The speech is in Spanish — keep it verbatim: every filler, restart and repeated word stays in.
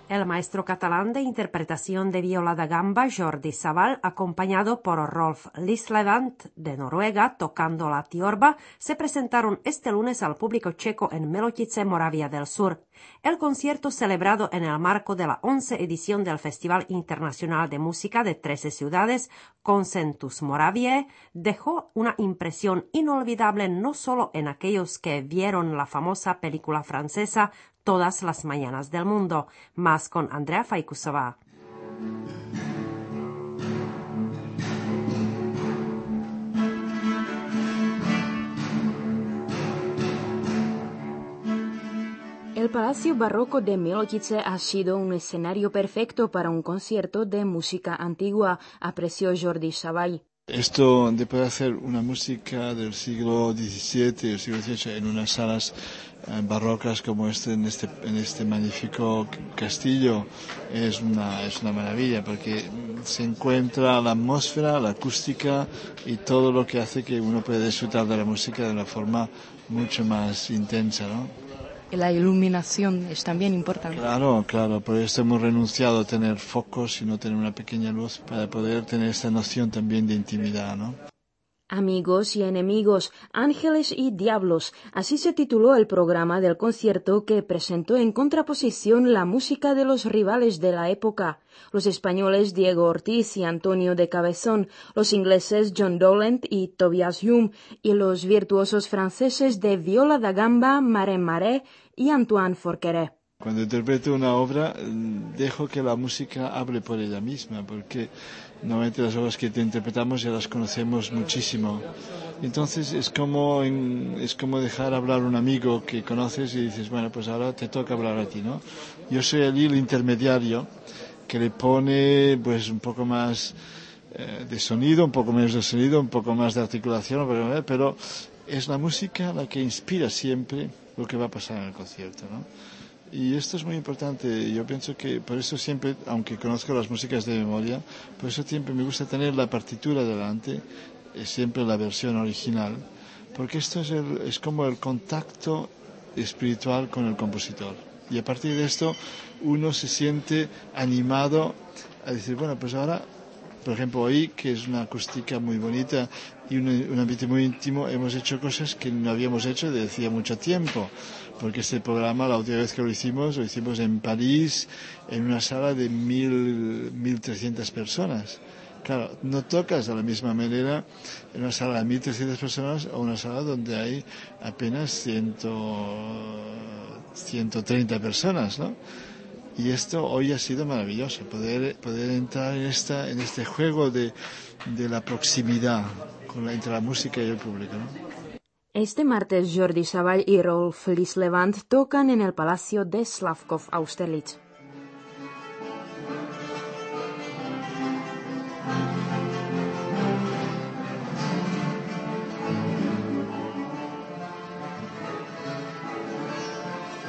El maestro catalán de interpretación de viola da gamba, Jordi Savall, acompañado por Rolf Lislevant de Noruega, tocando la tiorba, se presentaron este lunes al público checo en Melotice, Moravia del Sur. El concierto, celebrado en el marco de la once edición del Festival Internacional de Música de trece ciudades, Concentus Moraviae, dejó una impresión inolvidable no solo en aquellos que vieron la famosa película francesa Todas las mañanas del mundo, más con Andrea Faikusova. El Palacio Barroco de Milotice ha sido un escenario perfecto para un concierto de música antigua, apreció Jordi Savall. Esto de poder hacer una música del siglo diecisiete y el siglo dieciocho en unas salas eh, barrocas como este en, este en este magnífico castillo es una es una maravilla, porque se encuentra la atmósfera, la acústica y todo lo que hace que uno pueda disfrutar de la música de una forma mucho más intensa, ¿no? La iluminación es también importante. Claro, claro, por eso hemos renunciado a tener focos y no tener una pequeña luz para poder tener esta noción también de intimidad, ¿no? Amigos y enemigos, ángeles y diablos, así se tituló el programa del concierto que presentó en contraposición la música de los rivales de la época, los españoles Diego Ortiz y Antonio de Cabezón, los ingleses John Dowland y Tobias Hume, y los virtuosos franceses de viola da gamba, Mare Mare y Antoine Forqueret. Cuando interpreto una obra, dejo que la música hable por ella misma, porque normalmente las obras que interpretamos ya las conocemos muchísimo. Entonces es como, en, es como dejar hablar a un amigo que conoces y dices, bueno, pues ahora te toca hablar a ti, ¿no? Yo soy allí el intermediario que le pone pues un poco más eh, de sonido, un poco menos de sonido, un poco más de articulación, pero es la música la que inspira siempre lo que va a pasar en el concierto, ¿no? Y esto es muy importante. Yo pienso que por eso siempre, aunque conozco las músicas de memoria, por eso siempre me gusta tener la partitura delante, siempre la versión original, porque esto es, el, es como el contacto espiritual con el compositor. Y a partir de esto uno se siente animado a decir, bueno, pues ahora, por ejemplo, hoy, que es una acústica muy bonita y un, un ambiente muy íntimo, hemos hecho cosas que no habíamos hecho desde hacía mucho tiempo. Porque este programa, la última vez que lo hicimos, lo hicimos en París, en una sala de mil, mil trescientas personas. Claro, no tocas de la misma manera en una sala de mil trescientas personas o una sala donde hay apenas ciento treinta personas, ¿no? Y esto hoy ha sido maravilloso, poder, poder entrar en, esta, en este juego de, de la proximidad con la, entre la música y el público, ¿no? Este martes Jordi Savall y Rolf Lislevant tocan en el Palacio de Slavkov Austerlitz.